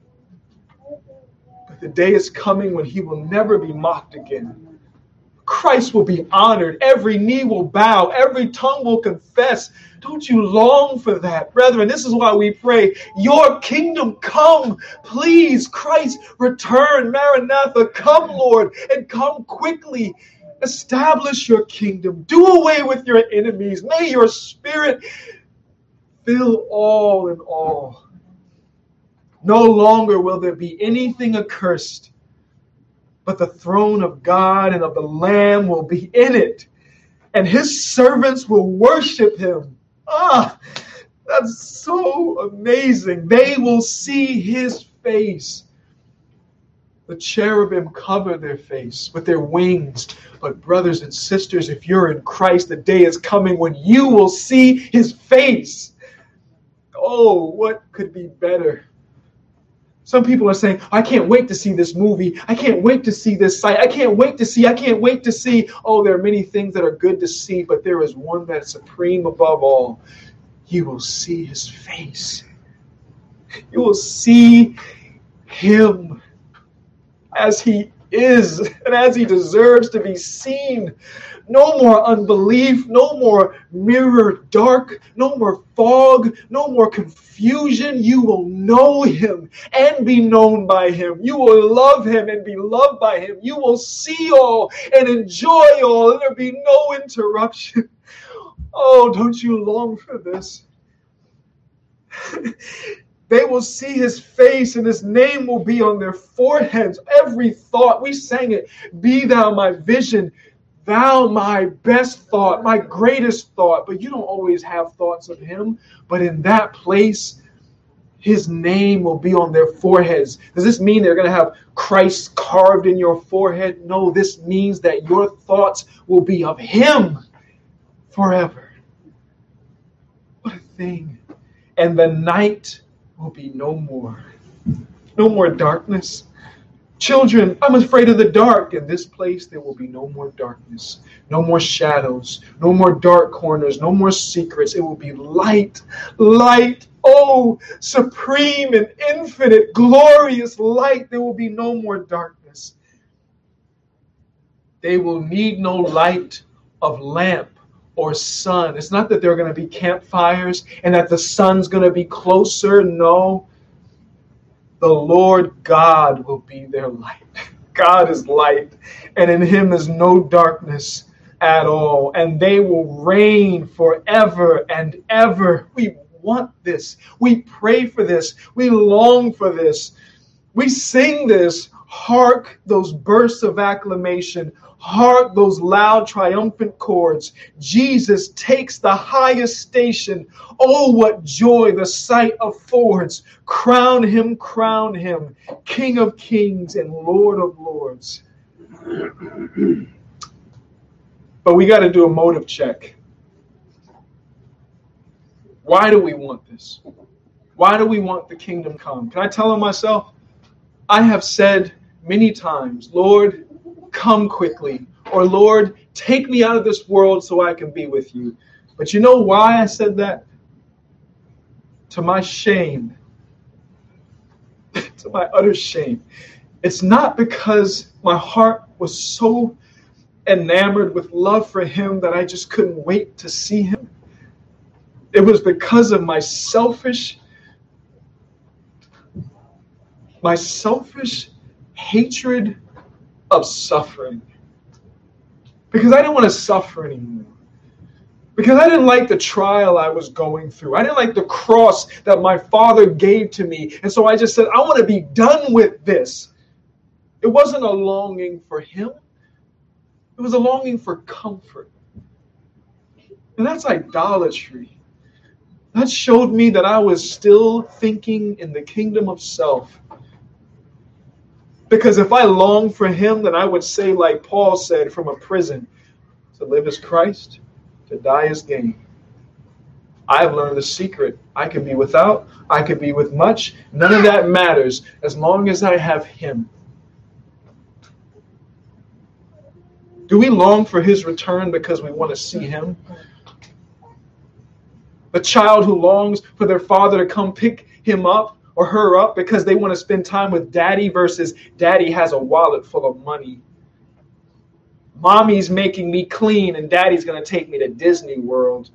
But the day is coming when he will never be mocked again. Christ will be honored. Every knee will bow. Every tongue will confess. Don't you long for that, brethren? This is why we pray, your kingdom come. Please, Christ, return. Maranatha, come, Lord, and come quickly. Establish your kingdom. Do away with your enemies. May your spirit fill all in all. No longer will there be anything accursed, but the throne of God and of the Lamb will be in it, and his servants will worship him. Ah, that's so amazing. They will see his face. The cherubim cover their face with their wings. But brothers and sisters, if you're in Christ, the day is coming when you will see his face. Oh, what could be better? Some people are saying, I can't wait to see this movie. I can't wait to see this site. I can't wait to see. I can't wait to see. Oh, there are many things that are good to see, but there is one that's supreme above all. You will see his face. You will see him as he is and as he deserves to be seen. No more unbelief, no more mirror dark, no more fog, no more confusion. You will know him and be known by him. You will love him and be loved by him. You will see all and enjoy all, and there'll be no interruption. Oh, don't you long for this? They will see his face, and his name will be on their foreheads. Every thought, we sang it, be thou my vision, thou my best thought, my greatest thought. But you don't always have thoughts of him. But in that place, his name will be on their foreheads. Does this mean they're going to have Christ carved in your forehead? No, this means that your thoughts will be of him forever. What a thing. And the night will be no more. No more darkness. Children, I'm afraid of the dark. In this place, there will be no more darkness. No more shadows. No more dark corners. No more secrets. It will be light. Light. Oh, supreme and infinite, glorious light. There will be no more darkness. They will need no light of lamp or sun. It's not that there are going to be campfires and that the sun's going to be closer. No. The Lord God will be their light. God is light, and in him is no darkness at all. And they will reign forever and ever. We want this. We pray for this. We long for this. We sing this. Hark those bursts of acclamation. Hark those loud triumphant chords. Jesus takes the highest station. Oh, what joy the sight affords. Crown him, crown him, King of kings and Lord of lords. But we got to do a motive check. Why do we want this? Why do we want the kingdom come? Can I tell him myself? I have said many times, Lord, come quickly. Or Lord, take me out of this world so I can be with you. But you know why I said that? To my shame. To my utter shame. It's not because my heart was so enamored with love for him that I just couldn't wait to see him. It was because of my selfish, my selfish hatred of suffering. Because I didn't want to suffer anymore. Because I didn't like the trial I was going through. I didn't like the cross that my father gave to me. And so I just said, I want to be done with this. It wasn't a longing for him. It was a longing for comfort. And that's idolatry. That showed me that I was still thinking in the kingdom of self. Because if I longed for him, then I would say, like Paul said from a prison, to live is Christ, to die is gain. I have learned the secret. I could be without, I could be with much. None of that matters as long as I have him. Do we long for his return because we want to see him? The child who longs for their father to come pick him up or her up because they want to spend time with daddy versus daddy has a wallet full of money. Mommy's making me clean and daddy's going to take me to Disney World.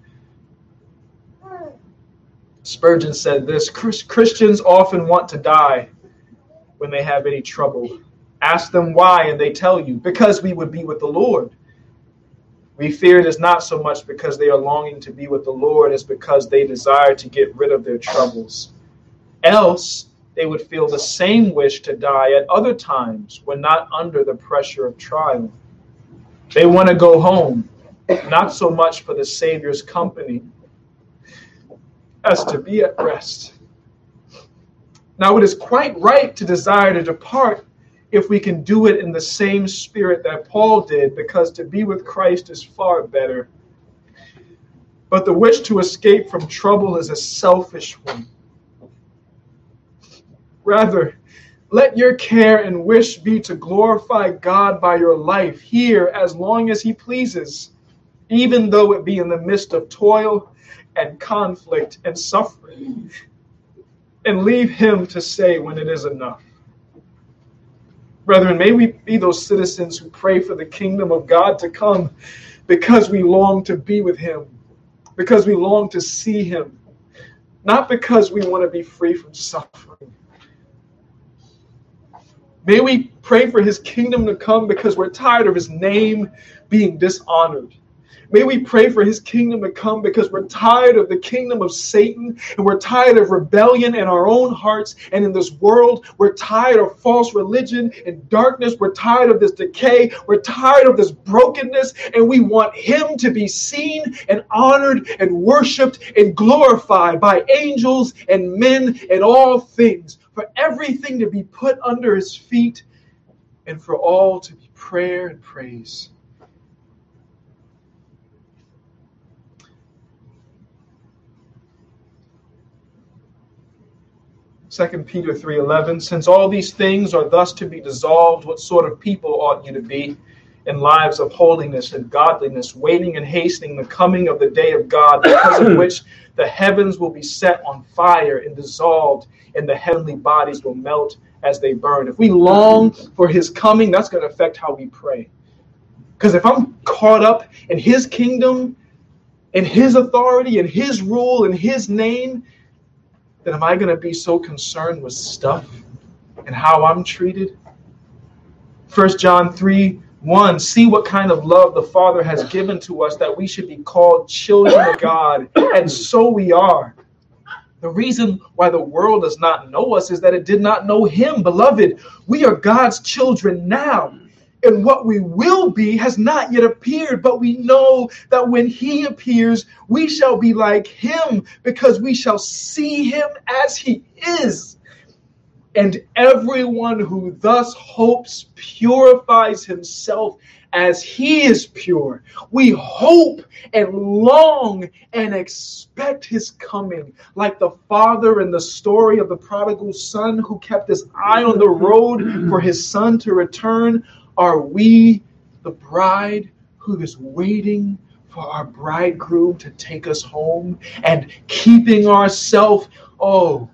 Spurgeon said this, Christians often want to die when they have any trouble. Ask them why and they tell you, because we would be with the Lord. We fear it is not so much because they are longing to be with the Lord as because they desire to get rid of their troubles. Else, they would feel the same wish to die at other times when not under the pressure of trial. They want to go home, not so much for the Savior's company as to be at rest. Now, it is quite right to desire to depart if we can do it in the same spirit that Paul did, because to be with Christ is far better. But the wish to escape from trouble is a selfish one. Rather, let your care and wish be to glorify God by your life here as long as he pleases, even though it be in the midst of toil and conflict and suffering, and leave him to say when it is enough. Brethren, may we be those citizens who pray for the kingdom of God to come because we long to be with him, because we long to see him, not because we want to be free from suffering. May we pray for his kingdom to come because we're tired of his name being dishonored. May we pray for his kingdom to come because we're tired of the kingdom of Satan, and we're tired of rebellion in our own hearts and in this world. We're tired of false religion and darkness. We're tired of this decay. We're tired of this brokenness, and we want him to be seen and honored and worshiped and glorified by angels and men and all things, for everything to be put under his feet and for all to be prayer and praise. Second Peter three eleven, since all these things are thus to be dissolved, what sort of people ought you to be in lives of holiness and godliness, waiting and hastening the coming of the day of God, because of which the heavens will be set on fire and dissolved, and the heavenly bodies will melt as they burn. If we long for his coming, that's going to affect how we pray. Because if I'm caught up in his kingdom, in his authority, in his rule, in his name, then am I going to be so concerned with stuff and how I'm treated? First John three one, see what kind of love the Father has given to us that we should be called children of God, and so we are. The reason why the world does not know us is that it did not know him. Beloved, we are God's children now, and what we will be has not yet appeared, but we know that when he appears, we shall be like him, because we shall see him as he is. And everyone who thus hopes purifies himself as he is pure. We hope and long and expect his coming, like the father in the story of the prodigal son who kept his eye on the road for his son to return. Are we the bride who is waiting for our bridegroom to take us home and keeping ourselves, oh,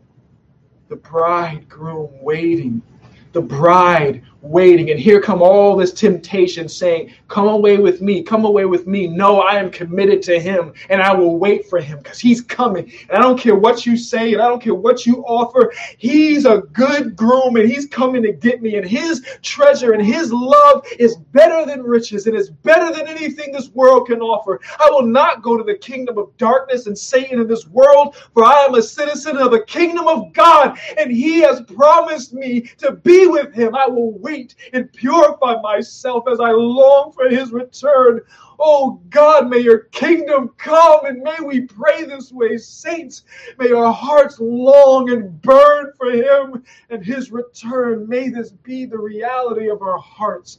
the bridegroom waiting, the bride waiting. And here come all this temptation saying, come away with me, come away with me. No, I am committed to him, and I will wait for him because he's coming. And I don't care what you say, and I don't care what you offer. He's a good groom, and he's coming to get me. And his treasure and his love is better than riches, and is better than anything this world can offer. I will not go to the kingdom of darkness and Satan in this world, for I am a citizen of the kingdom of God, and he has promised me to be with him. I will wait and purify myself as I long for his return. Oh God, may your kingdom come, and may we pray this way. Saints, may our hearts long and burn for him and his return. May this be the reality of our hearts.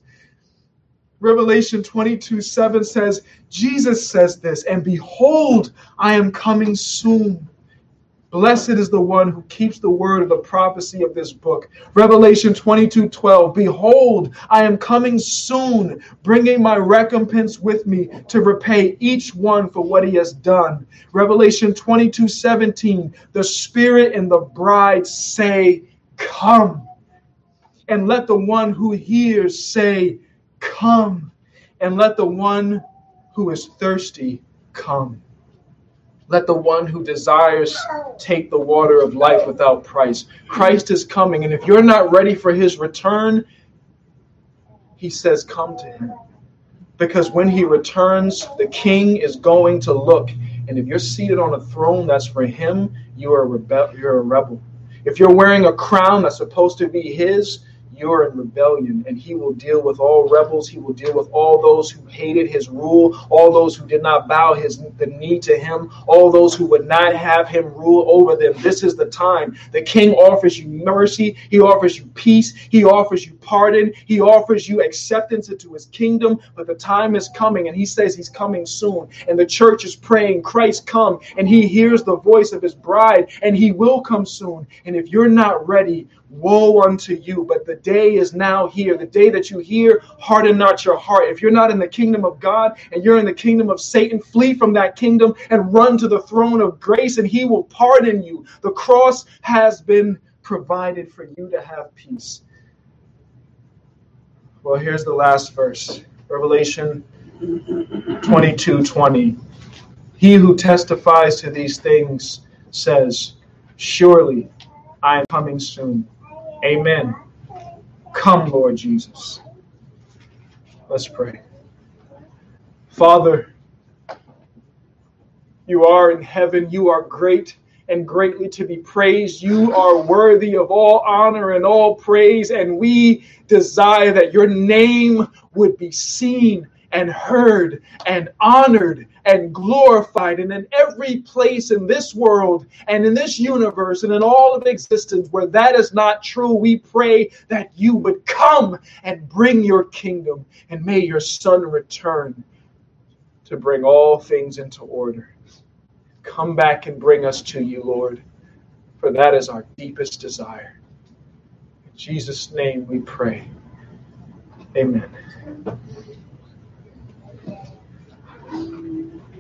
Revelation twenty-two seven says, Jesus says this, and behold, I am coming soon. Blessed is the one who keeps the word of the prophecy of this book. Revelation twenty-two twelve, behold, I am coming soon, bringing my recompense with me to repay each one for what he has done. Revelation twenty-two seventeen, the Spirit and the bride say, come. And let the one who hears say, come. And let the one who is thirsty come. Let the one who desires take the water of life without price. Christ is coming, and if you're not ready for his return, he says, come to him. Because when he returns, the king is going to look. And if you're seated on a throne that's for him, you are a rebel, you're a rebel. If you're wearing a crown that's supposed to be his, you're in rebellion, and he will deal with all rebels. He will deal with all those who hated his rule, all those who did not bow his the knee to him, all those who would not have him rule over them. This is the time. The king offers you mercy. He offers you peace. He offers you pardon. He offers you acceptance into his kingdom. But the time is coming, and he says he's coming soon. And the church is praying, Christ come, and he hears the voice of his bride, and he will come soon. And if you're not ready, woe unto you. But the day is now here. The day that you hear, harden not your heart. If you're not in the kingdom of God and you're in the kingdom of Satan, flee from that kingdom and run to the throne of grace, and he will pardon you. The cross has been provided for you to have peace. Well, here's the last verse. Revelation twenty-two twenty. He who testifies to these things says, surely I am coming soon. Amen. Come, Lord Jesus. Let's pray. Father, you are in heaven. You are great and greatly to be praised. You are worthy of all honor and all praise, and we desire that your name would be seen and heard and honored and glorified. And in every place in this world and in this universe and in all of existence where that is not true, we pray that you would come and bring your kingdom, and may your Son return to bring all things into order. Come back and bring us to you, Lord, for that is our deepest desire. In Jesus' name we pray. Amen.